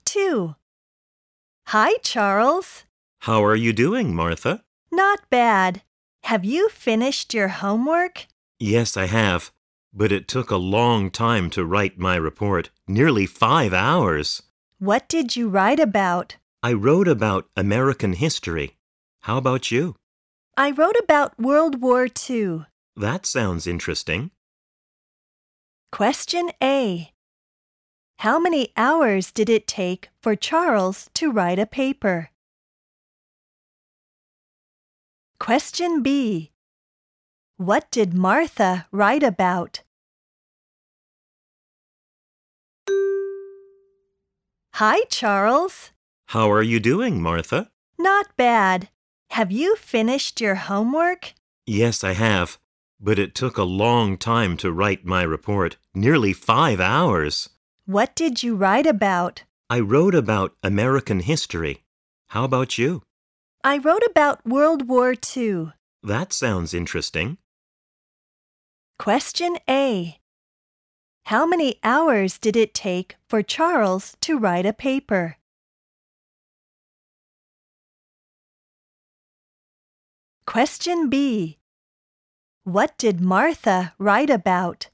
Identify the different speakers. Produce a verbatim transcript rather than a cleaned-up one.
Speaker 1: two. Hi, Charles.
Speaker 2: How are you doing, Martha?
Speaker 1: Not bad. Have you finished your homework?
Speaker 2: Yes, I have. But it took a long time to write my report, nearly five hours.
Speaker 1: What did you write about?
Speaker 2: I wrote about American history. How about you?
Speaker 1: I wrote about World War Two.
Speaker 2: That sounds interesting.
Speaker 1: Question A. How many hours did it take for Charles to write a paper? Question B. What did Martha write about? Hi, Charles.
Speaker 2: How are you doing, Martha?
Speaker 1: Not bad. Have you finished your homework?
Speaker 2: Yes, I have. But it took a long time to write my report, nearly five hours.
Speaker 1: What did you write about?
Speaker 2: I wrote about American history. How about you?
Speaker 1: I wrote about World War Two.
Speaker 2: That sounds interesting.
Speaker 1: Question A. How many hours did it take for Charles to write a paper? Question B. What did Martha write about?